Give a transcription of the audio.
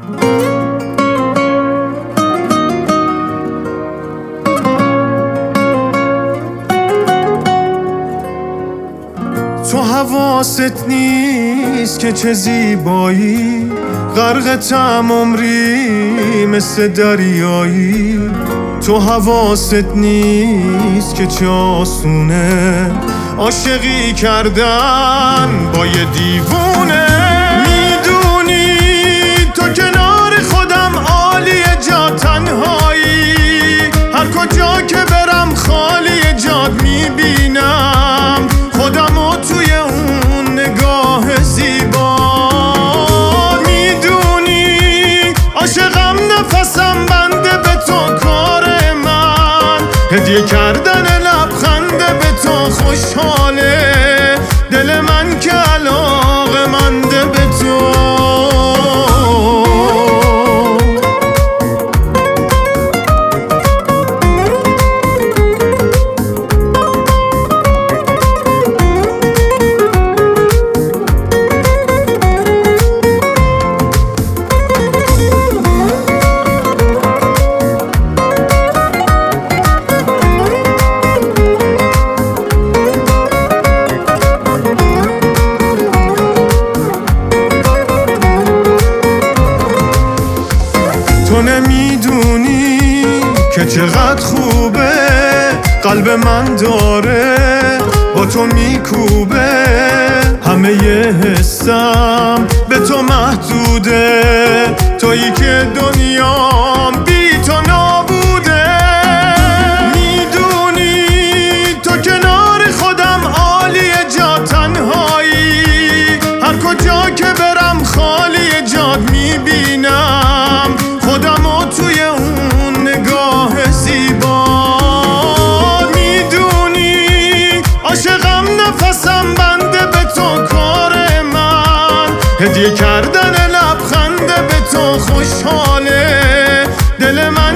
تو حواست نیست که چه زیبایی، غرقتم عمری مثل دریایی. تو حواست نیست که چه آسونه عاشقی کردن با یه دیوونه. میدونی تو کنار خودم عالیه، جا تنهایی، هر کجا که برم خالی جاد میبینم خودمو توی اون نگاه زیبا. میدونی عاشقم، نفسم بنده به تو، کار من هدیه کردن لبخنده به تو. خوشحاله دل من که علاقه‌منده به تو. تو نمیدونی که چقدر خوبه قلب من داره با تو میکوبه. همه ی حسم به تو محدوده، تویی که دنیام بی تو نابوده. میدونی تو کنار خودم عالیه، جا تنهایی، هر کجا که برم خالی جاد میبینم خودمو توی اون نگاه زیبا. میدونی عاشقم، نفسم بنده به تو، کار من هدیه کردن لبخنده به تو. خوشحاله دل من